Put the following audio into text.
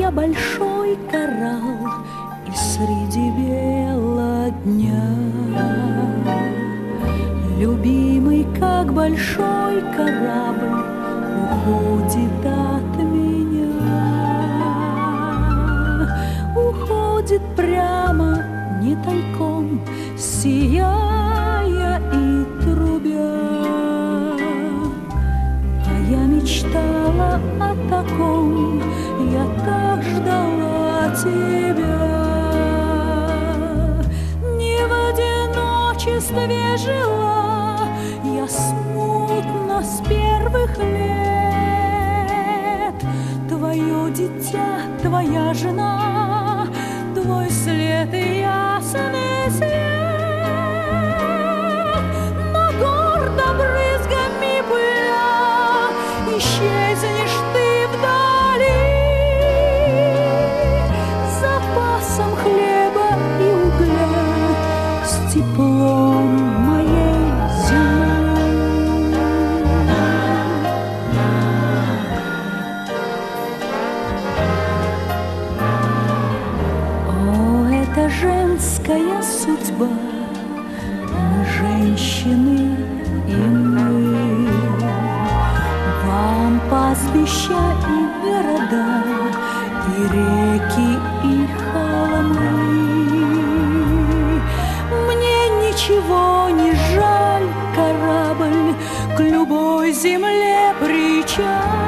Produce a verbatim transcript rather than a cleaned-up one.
я большой коралл, и среди бела дня любимый, как большой корабль, уходит от меня, уходит прямо, не тайком, сияя и трубя. А я мечтала о таком, я так ждала тебя. Не в одиночестве жила я смутно с первых лет. Твое дитя, твоя жена, твой след и ясный свет. Но гордо брызгами пыля исчезнешь ты вдали с запасом хлеба и угля, с теплом моей земли. О, это женская судьба, мы женщины и мы. Вам пастбища и города, и реки, и холмы. Мне ничего не жаль, корабль к любой земле причал.